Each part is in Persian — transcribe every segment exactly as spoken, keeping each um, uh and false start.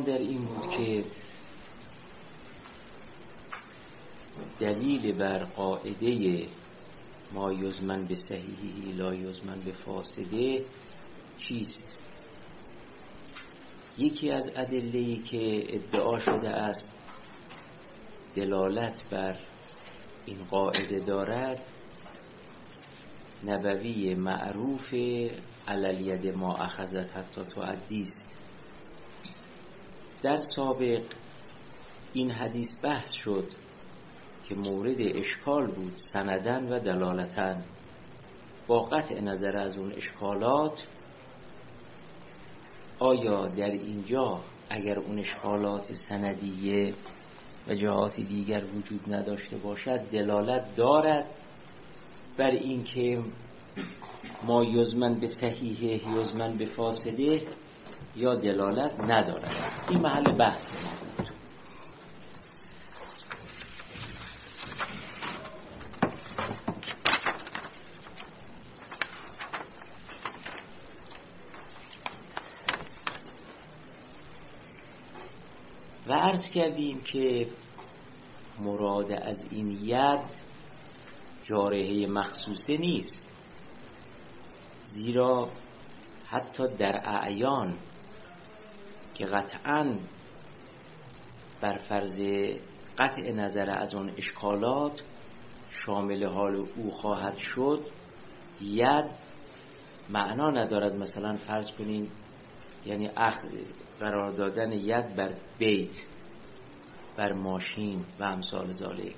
کلام در این بود که دلیل بر قاعده ما یزمن به صحیحی لا یزمن به فاسده چیست؟ یکی از ادله‌ای که ادعا شده است دلالت بر این قاعده دارد نبوی معروف علالید ما اخذت حتی تؤدی است. در سابق این حدیث بحث شد که مورد اشکال بود سندن و دلالتن. با قطع نظر از اون اشکالات آیا در اینجا اگر اون اشکالات سندیه و جهات دیگر وجود نداشته باشد دلالت دارد بر این که ما یزمن به صحیحه یزمن به فاسده یا دلالت ندارد؟ این محل بحث ما بود. و عرض کردیم که مراد از این ید جارحه مخصوصه نیست، زیرا حتی در اعیان که قطعاً بر فرض قطع نظر از اون اشکالات شامل حال او خواهد شد، ید معنا ندارد. مثلا فرض کنین یعنی اخذ قرار دادن ید بر بیت، بر ماشین و امثال ذالک،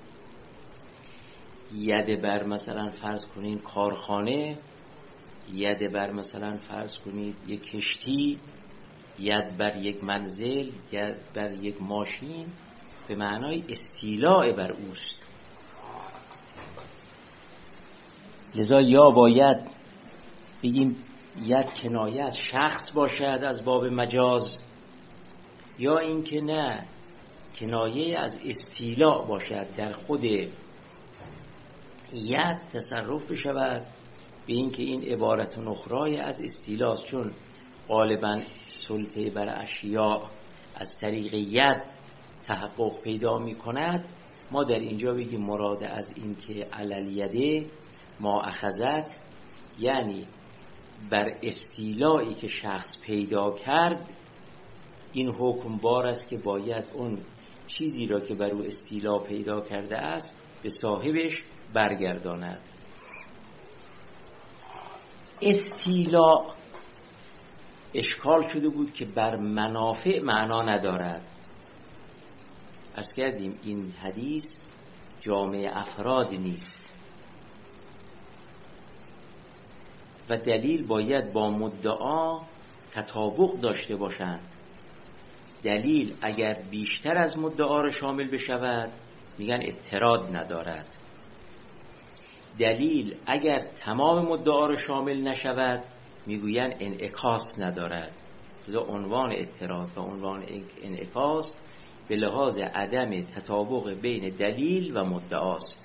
ید بر مثلا فرض کنین کارخانه، ید بر مثلا فرض کنید یک کشتی، ید بر یک منزل، ید بر یک ماشین، به معنای استیلاء بر اوست. لذا یا باید بگیم ید کنایه از شخص باشد از باب مجاز، یا اینکه نه کنایه از استیلاء باشد، در خود ید تصرف بشود به اینکه این عبارت اخرای از استیلاست، چون غالبا سلطه بر اشیاء از طریق ید تحقق پیدا می کند. ما در اینجا بگیم مراد از این که علالیده ما اخذت، یعنی بر استیلایی که شخص پیدا کرد این حکم بار است که باید اون چیزی را که بر او استیلا پیدا کرده است به صاحبش برگرداند. استیلا اشکال شده بود که بر منافع معنا ندارد. عرض کردیم این حدیث جامع افراد نیست و دلیل باید با مدعا تطابق داشته باشند. دلیل اگر بیشتر از مدعا را شامل بشود میگن اضطراد ندارد. دلیل اگر تمام مدعا را شامل نشود میگوین انعکاس ندارد. لذا عنوان اضطراد و عنوان انعکاس به لحاظ عدم تطابق بین دلیل و مدعاست.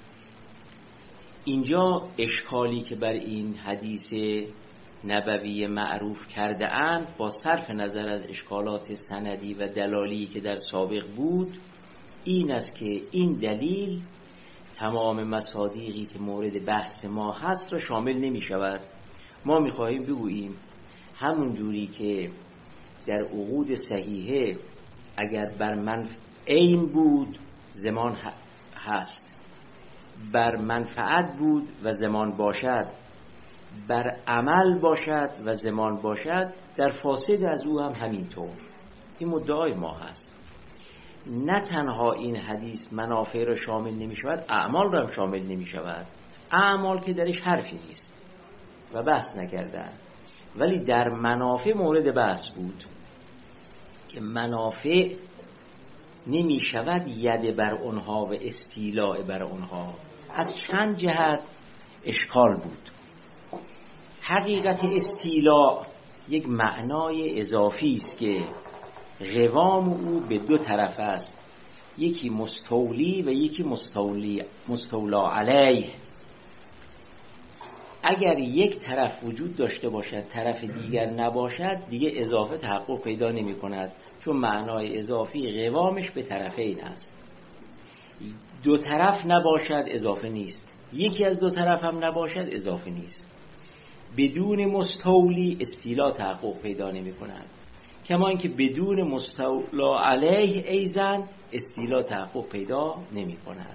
اینجا اشکالی که بر این حدیث نبوی معروف کرده اند با صرف نظر از اشکالات سندی و دلالی که در سابق بود این است که این دلیل تمام مصادیقی که مورد بحث ما هست را شامل نمی شود. ما می خواهیم بگوییم همون جوری که در عقود صحیحه اگر بر منفعت عین بود زمان هست، بر منفعت بود و زمان باشد، بر عمل باشد و زمان باشد، در فاسد از او هم همینطور. این مدعای ما هست. نه تنها این حدیث منافع را شامل نمی شود، اعمال را هم شامل نمی شود. اعمال که درش حرفی نیست و بحث نکردن، ولی در منافع مورد بحث بود که منافع نمی شود ید بر اونها و استیلاء بر اونها. از چند جهت اشکال بود. حقیقت استیلاء یک معنای اضافی است که قوام او به دو طرف است، یکی مستولی و یکی مستولی مستولا علیه. اگر یک طرف وجود داشته باشد طرف دیگر نباشد دیگه اضافه تحقق پیدا نمی کند، چون معنای اضافی قوامش به طرفین است. دو طرف نباشد اضافه نیست، یکی از دو طرف هم نباشد اضافه نیست. بدون مستولی استیلا تحقق پیدا نمی کند، کما اینکه بدون مستولا علیه ایزن استیلا تحقق پیدا نمی کند.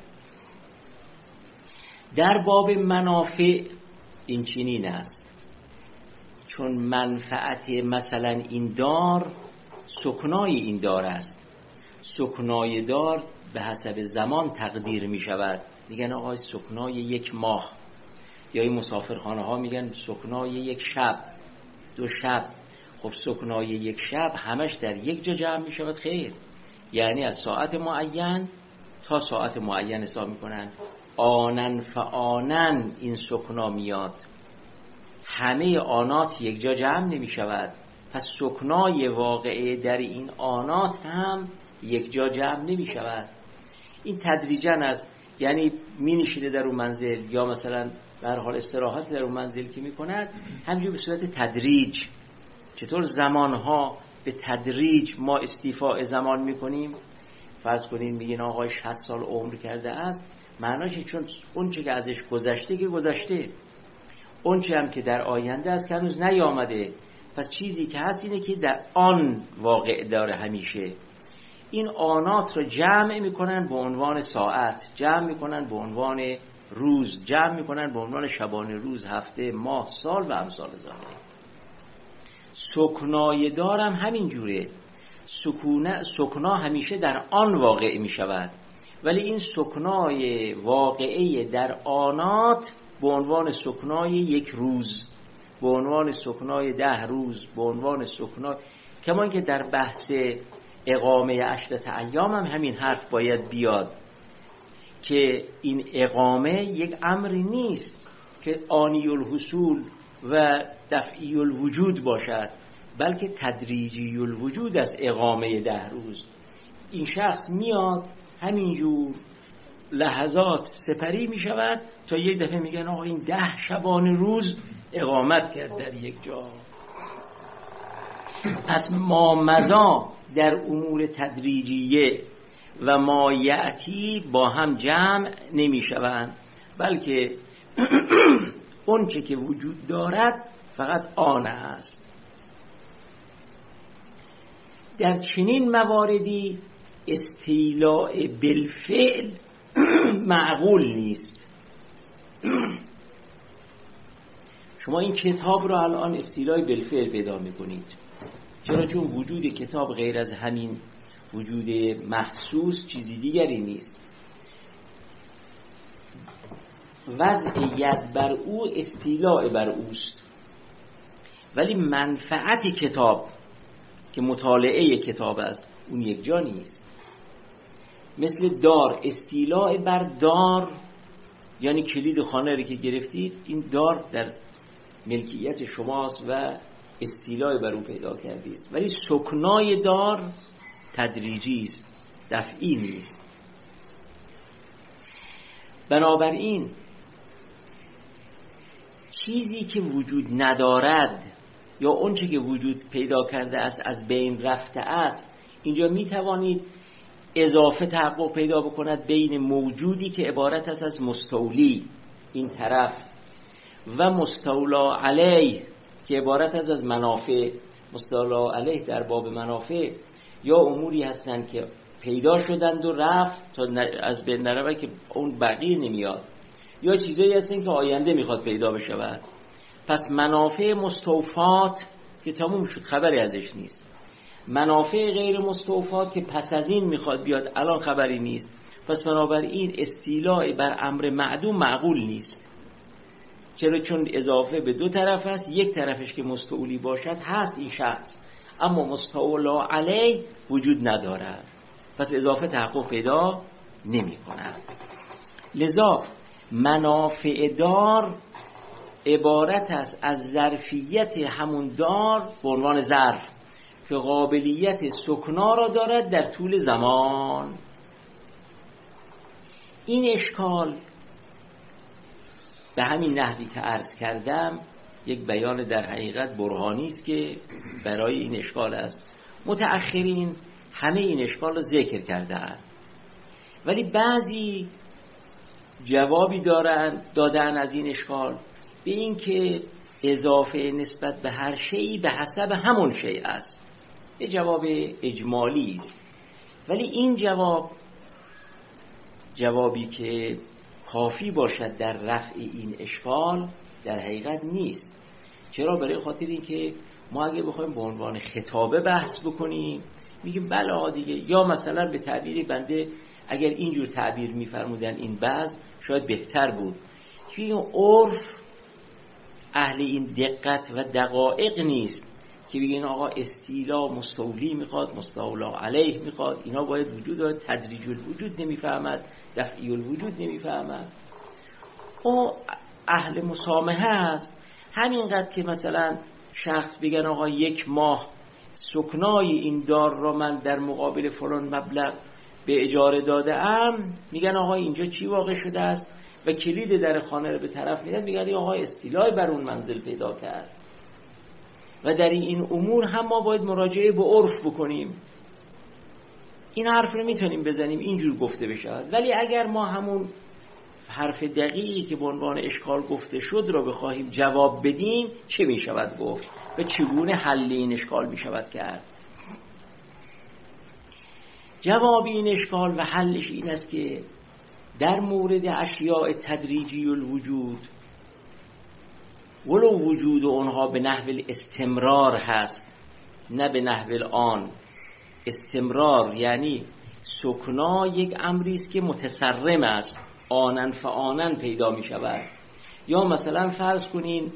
در باب منافع این چنین است، چون منفعت مثلا این دار سکنای این دار است. سکنای دار به حسب زمان تقدیر می شود، میگن آقای سکنای یک ماه، یا این مسافرخانه ها میگن سکنای یک شب، دو شب. خب سکنای یک شب همش در یک جا جمع می شود؟ خیر، یعنی از ساعت معین تا ساعت معین حساب می کنند. آنن فآنن این سکنا میاد، همه آنات یک جا جمع نمی شود، پس سکنای واقعه در این آنات هم یک جا جمع نمی شود. این تدریجاً است، یعنی می نشینه در اون منزل یا مثلا به هر حال استراحت در اون منزل که می کند، همینجور به صورت تدریج. چطور زمانها به تدریج ما استیفاء زمان می کنیم؟ فرض کنین میگین آقای شصت سال عمر کرده است، معناش چون اون چه که ازش گذشته که گذشته، اون چه هم که در آینده است که هنوز نیامده. پس چیزی که هست اینه که در آن واقع داره همیشه. این آنات رو جمع میکنن به عنوان ساعت، جمع میکنن به عنوان روز، جمع میکنن به عنوان شبانه روز، هفته، ماه، سال و امثال ذالک. سکنای دارم همین جوره، سکونه سکنا همیشه در آن واقع می شود، ولی این سکنای واقعه در آنات به عنوان سکنای یک روز، به عنوان سکنای ده روز، به عنوان سکنای، کمان که در بحث اقامه عشرت ایام هم همین حرف باید بیاد که این اقامه یک امری نیست که آنی الحصول و دفعی الوجود باشد، بلکه تدریجی الوجود از اقامه ده روز. این شخص میاد همینجور لحظات سپری می شود تا یک دفعه میگن آقا این ده شبانه روز اقامت کرد در یک جا. پس ما مضا در امور تدریجیه و ما یأتی با هم جمع نمی شوند، بلکه اون چه که وجود دارد فقط آن است. در چنین مواردی استیلاء بالفعل معقول نیست. شما این کتاب را الان استیلاء بالفعل پیدا میکنید، چرا؟ چون وجود کتاب غیر از همین وجود محسوس چیزی دیگری نیست. وضع ید بر او استیلاء بر اوست، ولی منفعت کتاب که مطالعه کتاب است اون یک جا نیست. مثل دار، استیلاء بر دار، یعنی کلید خانه رو که گرفتید، این دار در ملکیت شماست و استیلاء بر اون پیدا کردید، ولی سکنای دار تدریجی است، دفعی نیست. بنابراین چیزی که وجود ندارد یا اون چه که وجود پیدا کرده است از بین رفته است، اینجا می توانید اضافه تحقق پیدا بکند بین موجودی که عبارت است از مستولی این طرف و مستولا علیه که عبارت است از منافع. مستولا علیه در باب منافع یا اموری هستند که پیدا شدند و رفت تا از بین نرود که اون بقیه نمیاد، یا چیزایی هستند که آینده میخواد پیدا بشود. پس منافع مستوفات که تموم شد خبری ازش نیست، منافع غیر مستوفات که پس از این میخواد بیاد الان خبری نیست. پس بنابراین استیلاء بر امر معدوم معقول نیست. چرا؟ چون اضافه به دو طرف است، یک طرفش که مستولی باشد هست این شخص، اما مستولا علی وجود ندارد، پس اضافه تحقق پیدا نمی کند. لذا منافع دار عبارت است از ظرفیت همون دار به عنوان ظرف که قابلیت سکنا را دارد در طول زمان. این اشکال به همین نحوی که عرض کردم یک بیان در حقیقت برهانی است که برای این اشکال است. متأخرین همه این اشکال رو ذکر کردند، ولی بعضی جوابی دارن دادن از این اشکال به این که اضافه نسبت به هر شیء به حسب همون شیء است. یه جواب اجمالی است، ولی این جواب جوابی که کافی باشد در رفع این اشکال در حقیقت نیست. چرا؟ برای خاطر این که ما اگه بخوایم به عنوان خطابه بحث بکنیم میگیم بله دیگه، یا مثلا به تعبیری بنده اگر اینجور تعبیر میفرمودن این بعض شاید بهتر بود که این عرف اهل این دقت و دقایق نیست که بگین آقا استیلا مستولی میخواد، مستولا علیه میخواد، اینا باید وجود داره، تدریج الوجود نمیفهمد، دفعی الوجود نمیفهمد. او اهل مسامحه هست. همینقدر که مثلا شخص بگن آقا یک ماه سکنای این دار را من در مقابل فلان مبلغ به اجاره داده ام، میگن آقا اینجا چی واقع شده است و کلید در خانه رو به طرف میدن، میگن آقا استیلای بر اون منزل پیدا کرد. و در این امور هم ما باید مراجعه به عرف بکنیم. این حرف رو میتونیم بزنیم اینجور گفته بشه، ولی اگر ما همون حرف دقیقی که به عنوان اشکال گفته شد را بخواهیم جواب بدیم چه میشود گفت و چگونه حل این اشکال میشود کرد؟ جواب این اشکال و حلش این است که در مورد اشیاء تدریجی الوجود ولو وجود اونها به نحو استمرار هست نه به نحو آن. استمرار یعنی سکنا یک امری است که متسرم است، آنن فآنن پیدا می شود. یا مثلا فرض کنین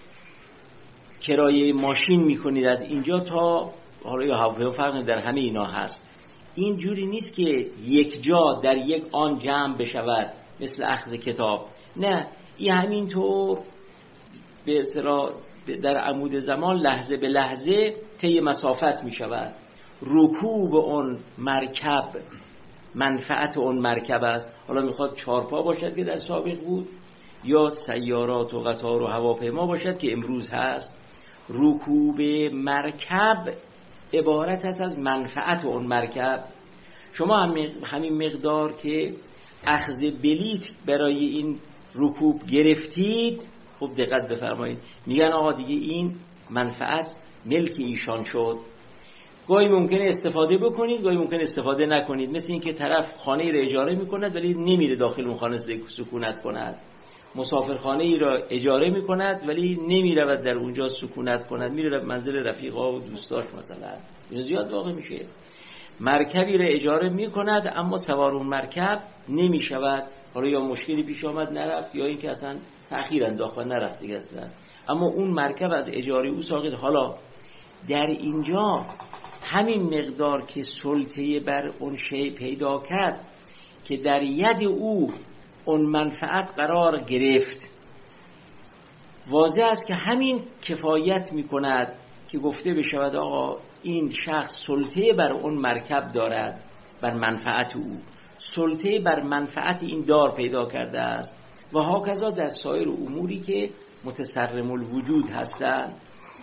کرایه ماشین می کنید از اینجا تا حالا یا هواپیما، فرق در همه اینا هست. این جوری نیست که یک جا در یک آن جمع بشود مثل اخذ کتاب، نه، این همینطور به اصطلاح در عمود زمان لحظه به لحظه طی مسافت می شود. رکوب اون مرکب منفعت اون مرکب است. حالا میخواد چارپا باشد که در سابق بود، یا سیارات و قطار و هواپیما باشد که امروز هست. رکوب مرکب عبارت است از منفعت اون مرکب. شما هم همین مقدار که اخذ بلیت برای این رکوب گرفتید، خوب دقت بفرمایید، میگن آقا دیگه این منفعت ملک ایشان شد. گاهی ممکنه استفاده بکنید، گاهی ممکنه استفاده نکنید. مثل این که طرف خانه ای را اجاره میکند ولی نمیره داخل اون خانه سکونت کند. مسافرخانه ای را اجاره میکند ولی نمیرود در اونجا سکونت کند، میره منزل رفیقا و دوستاش مثلا. این زیاد واقع میشه. مرکبی را اجاره میکند اما سوار اون مرکب نمیشود، حالا یا مشکلی پیش آمد نرفت، یا اینکه اصلا تأخیر انداخت و نرفت دیگه اصلا. اما اون مرکب از اجاره او ساقط. حالا در اینجا همین مقدار که سلطه بر اون شی پیدا کرد که در ید او اون منفعت قرار گرفت، واضح است که همین کفایت می کند که گفته بشود آقا این شخص سلطه بر اون مرکب دارد، بر منفعت او، سلطه بر منفعت این دار پیدا کرده است. و هاکذا در سایر اموری که متسرم الوجود هستند.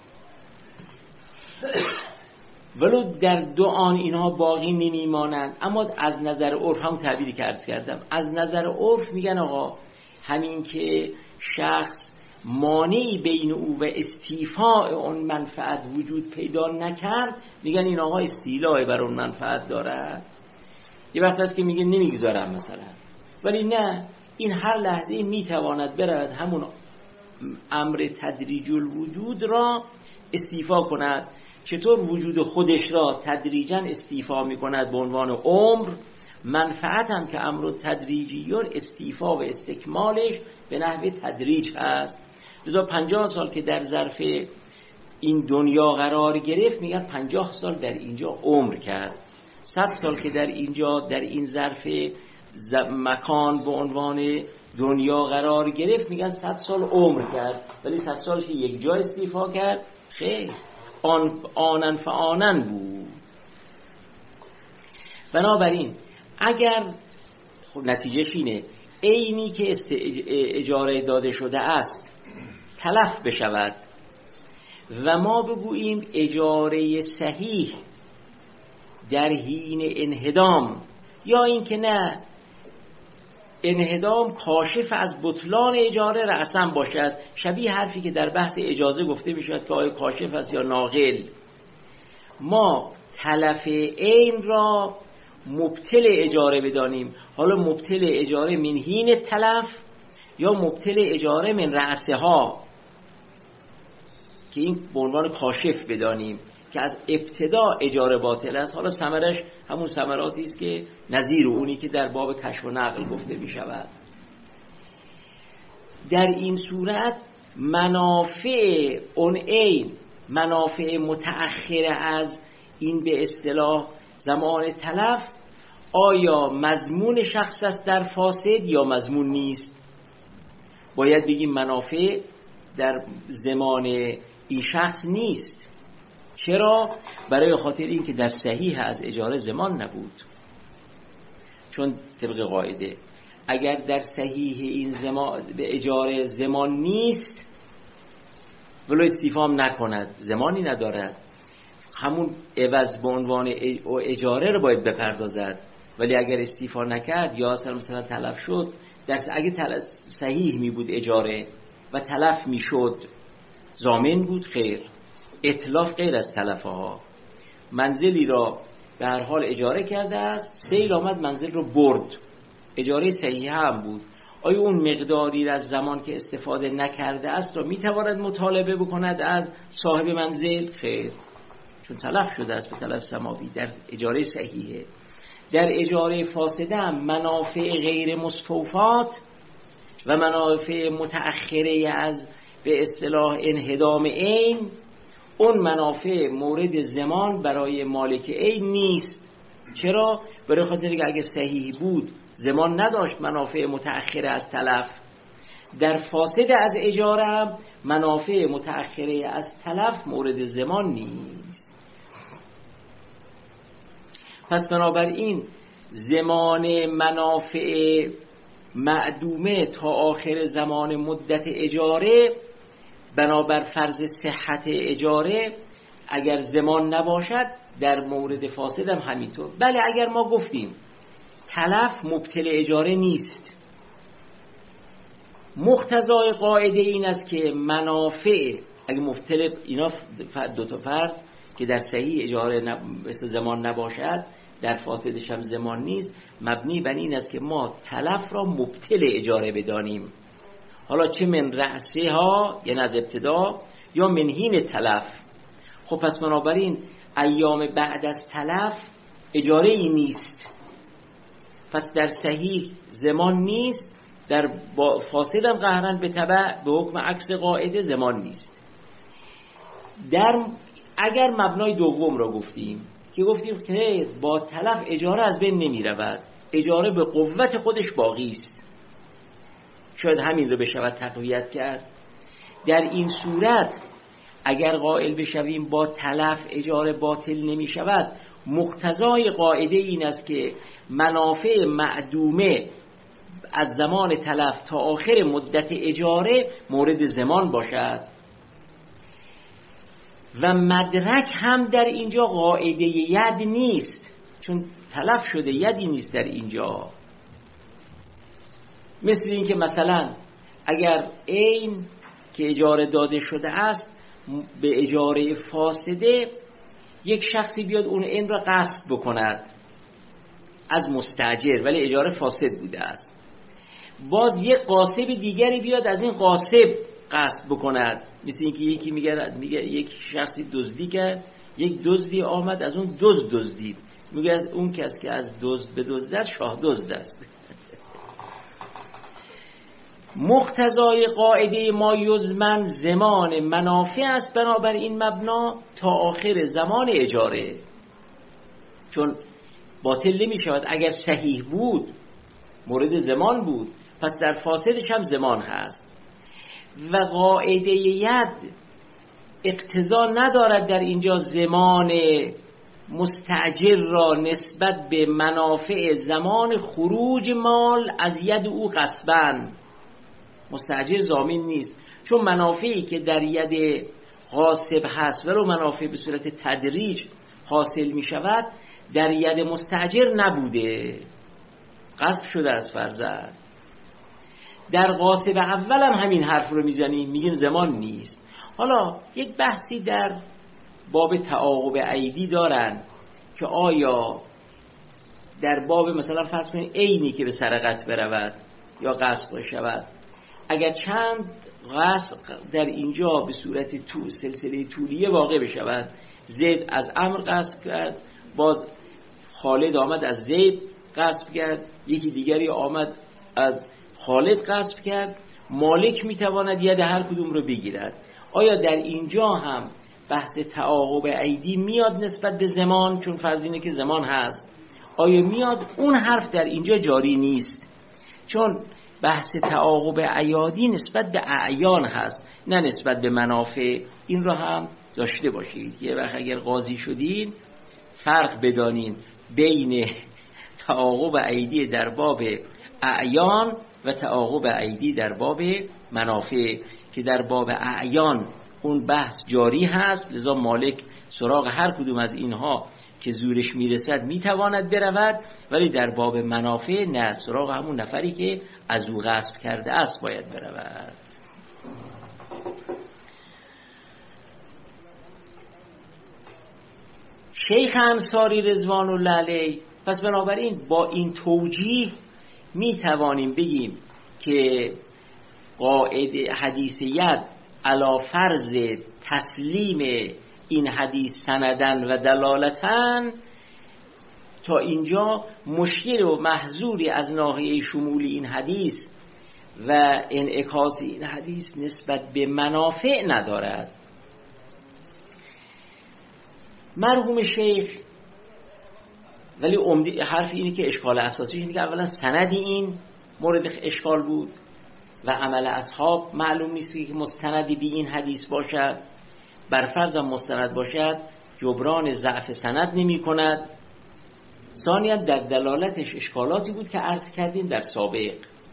ولو در دو آن اینها باقی نمیمانند، اما از نظر عرف هم تعبیری که عرض کردم، از نظر عرف میگن آقا همین که شخص مانعی بین او و استیفاء اون منفعت وجود پیدا نکرد، میگن این آقا استیلاء بر اون منفعت داره. یه وقت هست که میگه نمیگذارم مثلا، ولی نه، این هر لحظه میتواند برد همون امر تدریج الوجود را استیفا کند. چطور وجود خودش را تدریجا استیفا میکند به عنوان عمر، منفعت هم که امر تدریجیون استیفا و استکمالش به نحو تدریج هست. لذا پنجاه سال که در ظرف این دنیا قرار گرفت میگن پنجاه سال در اینجا عمر کرد. صد سال که در اینجا در این ظرف مکان به عنوان دنیا قرار گرفت میگن صد سال عمر کرد. ولی صد سال که یک جا استیفا کرد خیر، آن آنن فآنن بود. بنابراین اگر خب نتیجهش اینه عینی که اجاره داده شده است تلف بشود و ما بگوییم اجاره صحیح در حین انهدام، یا این که نه انهدام کاشف از بطلان اجاره رأساً باشد، شبیه حرفی که در بحث اجازه گفته میشود که آیا کاشف است یا ناقل. ما تلف عین را مبطل اجاره بدانیم، حالا مبطل اجاره من حین تلف یا مبطل اجاره من رأسها، که این به عنوان کاشف بدانیم که از ابتدا اجاره باطل است. حالا ثمرش همون ثمراتی است که نظیر اونی که در باب کشف و نقل گفته می شود. در این صورت منافع اون عین، منافع متأخر از این به اصطلاح زمان تلف، آیا مضمون شخص است در فاسد یا مضمون نیست؟ باید بگیم منافع در زمان این شخص نیست. چرا؟ برای خاطر این که در صحیح از اجاره زمان نبود. چون طبق قاعده اگر در صحیح این زمان به اجاره زمان نیست ولو استیفام نکند، زمانی ندارد، همون عوض به عنوان اجاره رو باید بپردازد. ولی اگر استیفا نکرد یا اصلا مثلا تلف شد، در اگه تلف صحیح می بود اجاره و تلف می شد ضامن بود، خیر. اتلاف غیر از تلفه ها. منزلی را به هر حال اجاره کرده است، سیل آمد منزل رو برد، اجاره صحیح هم بود، آیا اون مقداری از زمان که استفاده نکرده است را میتواند مطالبه بکند از صاحب منزل؟ خیر، چون تلف شده است به تلف سماوی. در اجاره صحیحه. در اجاره فاسده هم منافع غیر مستوفات و منافع متأخره از به اصطلاح انهدام عین، اون منافع مورد زمان برای مالک عین نیست. چرا؟ برای خاطر که اگه صحیح بود زمان نداشت منافع متأخره از تلف. در فاسد از اجاره هم منافع متأخره از تلف مورد زمان نیست. پس بنابراین زمان منافع معدومه تا آخر زمان مدت اجاره، بنابر فرض صحت اجاره اگر زمان نباشد در مورد فاسد هم همینطور. بله اگر ما گفتیم تلف مبطل اجاره نیست، مقتضای قاعده این است که منافع اگر مبطل، اینا دو تا فرض که در صحیح اجاره مثل زمان نباشد در فاسدش هم زمان نیست، مبنی بر این است که ما تلف را مبطل اجاره بدانیم، حالا چه من رأسه ها یعنی از ابتدا یا من حین تلف. خب پس بنابراین ایام بعد از تلف اجاره ای نیست، پس در صحیح زمان نیست، در فاسد هم قهرن به تبع به حکم عکس قاعده زمان نیست. در اگر مبنای دوم را گفتیم که گفتیم که با تلف اجاره از بین نمی رود، اجاره به قوت خودش باقی است، شاید همین رو بشود تقویت کرد. در این صورت اگر قائل بشویم با تلف اجاره باطل نمی شود، مقتضای قاعده این است که منافع معدومه از زمان تلف تا آخر مدت اجاره مورد زمان باشد. و مدرک هم در اینجا قاعده ید نیست، چون تلف شده یدی نیست در اینجا. مثل این که مثلا اگر عین که اجاره داده شده است به اجاره فاسده یک شخصی بیاد اون عین را غصب بکند از مستاجر، ولی اجاره فاسد بوده است، باز یک غاصب دیگری بیاد از این غاصب غصب بکند. مثل اینکه یکی میگه میگه یک شخصی دزدی کرد، یک دزدی آمد از اون دزد دزدید، میگه اون کس که از دزد به دزد است شاه دزد است. مقتضای قاعده ما یزمن زمان منافع است بنابر این مبنا تا آخر زمان اجاره، چون باطل نمی شود. اگر صحیح بود مورد زمان بود، پس در فاسدش هم زمان هست. و قاعده ید اقتضا ندارد در اینجا زمان مستأجر را نسبت به منافع زمان خروج مال از ید او غصباً. مستأجر ضامن نیست، چون منافعی که در ید غاصب هست ولو منافع به صورت تدریج حاصل می شود در ید مستأجر نبوده، غصب شده از فرزند. در غاصب اول هم همین حرف رو میزنیم، میگیم زمان نیست. حالا یک بحثی در باب تعاقب ایدی دارن که آیا در باب مثلا فرض کنید عینی که به سرقت برود یا غصب شود، اگر چند غصب در اینجا به صورت تو سلسله طولیه واقع بشود، زید از عمرو غصب کرد، باز خالد آمد از زید غصب کرد، یکی دیگری آمد از خالد غصب کرد، مالک میتواند ید هر کدوم رو بگیرد. آیا در اینجا هم بحث تعاقب ایدی میاد نسبت به زمان؟ چون فرض اینه که زمان هست، آیا میاد؟ اون حرف در اینجا جاری نیست، چون بحث تعاقب ایادی نسبت به اعیان هست نه نسبت به منافع. این رو هم داشته باشید. یه وقت اگر قاضی شدین فرق بدانین بین تعاقب ایدی در باب اعیان و تعاقب ایدی در باب منافع، که در باب اعیان اون بحث جاری هست، لذا مالک سراغ هر کدوم از اینها که زورش میرسد میتواند برود، ولی در باب منافع نه، سراغ همون نفری که از او غصب کرده است باید برود. شیخ انصاری رضوان الله علیه، پس بنابراین با این توجیه میتوانیم بگیم که قاعده حدیثیت علی فرض تسلیم این حدیث سندن و دلالتن تا اینجا مشکل و محظوری از ناحیه شمول این حدیث و انعکاس این حدیث نسبت به منافع ندارد. مرحوم شیخ ولی عمده حرف اینه که اشکال اساسیش اینه که اولا سندی این مورد اشکال بود و عمل اصحاب معلوم نیست که مستندی به این حدیث باشد، بر فرض مستند باشد جبران ضعف سند نمی کند. ثانیاً در دلالتش اشکالاتی بود که عرض کردیم در سابق.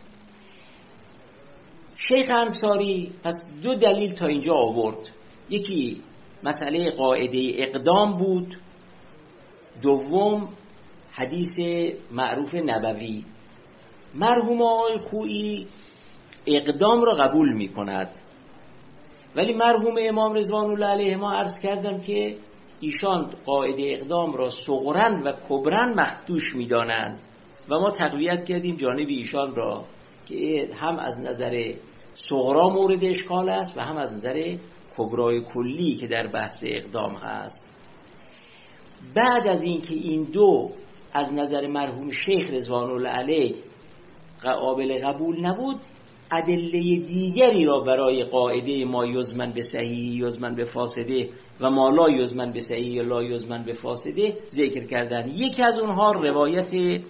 شیخ انصاری پس دو دلیل تا اینجا آورد، یکی مسئله قاعده اقدام بود، دوم حدیث معروف نبوی. مرحوم آقای خویی اقدام را قبول می کند، ولی مرحوم امام رضوان الله علیه ما عرض کردم که ایشان قاعده اقدام را صغرن و کبرن مخدوش می دانند و ما تقویت کردیم جانب ایشان را که هم از نظر صغرا مورد اشکال است و هم از نظر کبرای کلی که در بحث اقدام هست. بعد از اینکه این دو از نظر مرحوم شیخ رضوان الله علیه قابل قبول نبود، ادله دیگری را برای قاعده ما یزمن به صحیح یزمن به فاسده و ما لا یزمن به صحیح لا یزمن به فاسده ذکر کردن. یکی از اونها روایت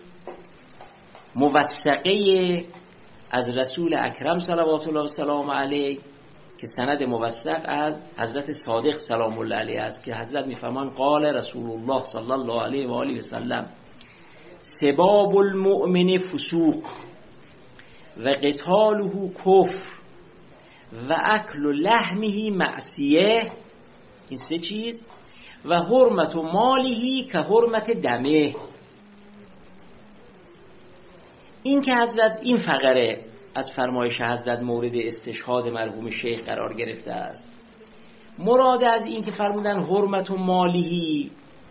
موثقه از رسول اکرم صلوات الله و سلام علیه که سند موثق از حضرت صادق سلام الله علیه است که حضرت میفرمان قال رسول الله صلی الله علیه و آله و سلم سباب المؤمن فسوق و قتاله کفر و اکل لحمه معصیه، این سه چیز، و حرمت و مالیه که حرمت دمه. این که حضرت این فقره از فرمایش حضرت مورد استشهاد مرحوم شیخ قرار گرفته است. مراد از این که فرمودن حرمت و مالیه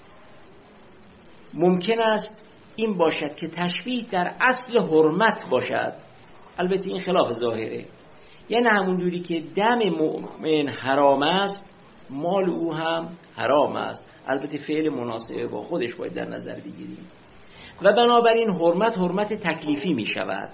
ممکن است این باشد که تشبیه در اصل حرمت باشد، البته این خلاف ظاهره، یعنی همون جوری که دم مؤمن حرام است مال او هم حرام است، البته فعل مناسبه با خودش باید در نظر بگیریم و بنابراین حرمت حرمت تکلیفی می شود.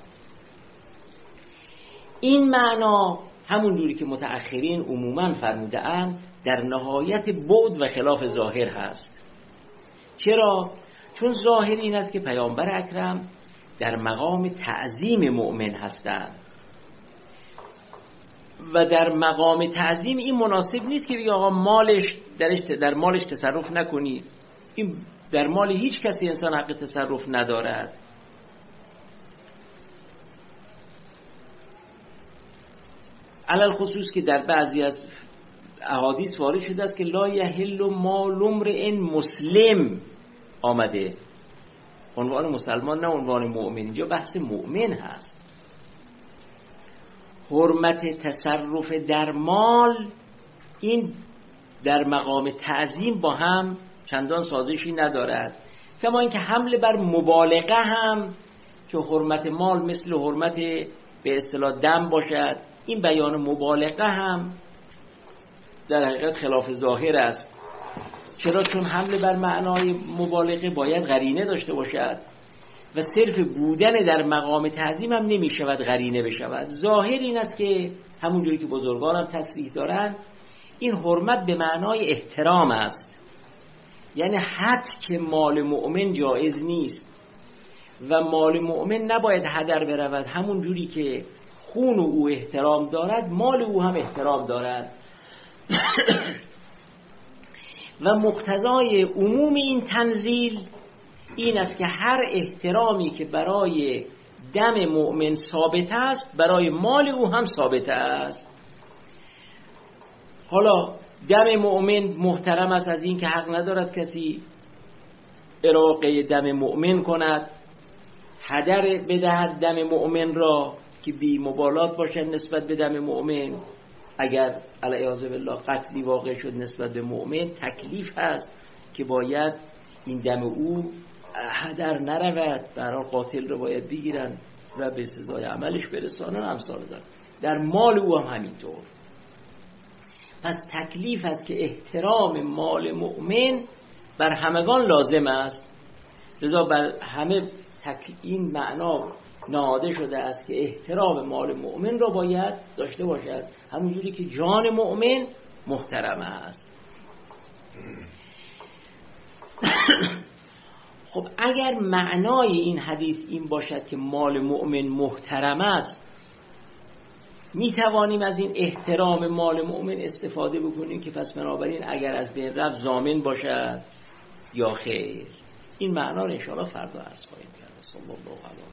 این معنا همون جوری که متأخرین عموماً فرموده‌اند در نهایت بعد و خلاف ظاهر هست. چرا؟ چون ظاهر این است که پیامبر اکرم در مقام تعظیم مؤمن هستند و در مقام تعظیم این مناسب نیست که بگه آقا مالش درش در مالش تصرف نکنید، این در مال هیچ کسی انسان حق تصرف ندارد. علل خصوص که در بعضی از احادیث وارد شده است که لا یحل مال امرئ مسلم آمده، عنوان مسلمان نه عنوان مؤمن، اینجا بحث مؤمن هست. حرمت تصرف در مال این در مقام تعظیم با هم چندان سازشی ندارد، کما اینکه حمله بر مبالغه هم که حرمت مال مثل حرمت به اصطلاح دم باشد، این بیان مبالغه هم در حقیقت خلاف ظاهر است. چرا؟ چون حمله بر معنای مبالغه باید قرینه داشته باشد و صرف بودن در مقام تعظیم هم نمی شود قرینه بشود. ظاهر این است که همونجوری که بزرگان هم تصریح دارند این حرمت به معنای احترام است، یعنی حد که مال مؤمن جایز نیست و مال مؤمن نباید هدر برود. همونجوری که خون او احترام دارد مال او هم احترام دارد و مقتضای عموم این تنزیل این است که هر احترامی که برای دم مؤمن ثابت است برای مال او هم ثابت است. حالا دم مؤمن محترم است از این که حق ندارد کسی اراقه دم مؤمن کند، هدر بدهد دم مؤمن را که بی مبالات باشد نسبت به دم مؤمن. اگر علیاذ بالله قتلی واقع شد نسبت به مؤمن، تکلیف هست که باید این دم او هدر نرود، برای قاتل رو باید بگیرن و به سزای عملش برسانن. امثال دارد در مال او هم همینطور. پس تکلیف است که احترام مال مؤمن بر همگان لازم است، لذا بر همه این معنا نهاده شده است که احترام مال مؤمن را باید داشته باشد، همونجوری که جان مؤمن محترم است. خب اگر معنای این حدیث این باشد که مال مؤمن محترم است، می توانیم از این احترام مال مؤمن استفاده بکنیم که پس بنابراین اگر از بین رفت ضامن باشد یا خیر. این معنا را ان شاء الله فردا عرض خواهیم کرد. صلی الله علیه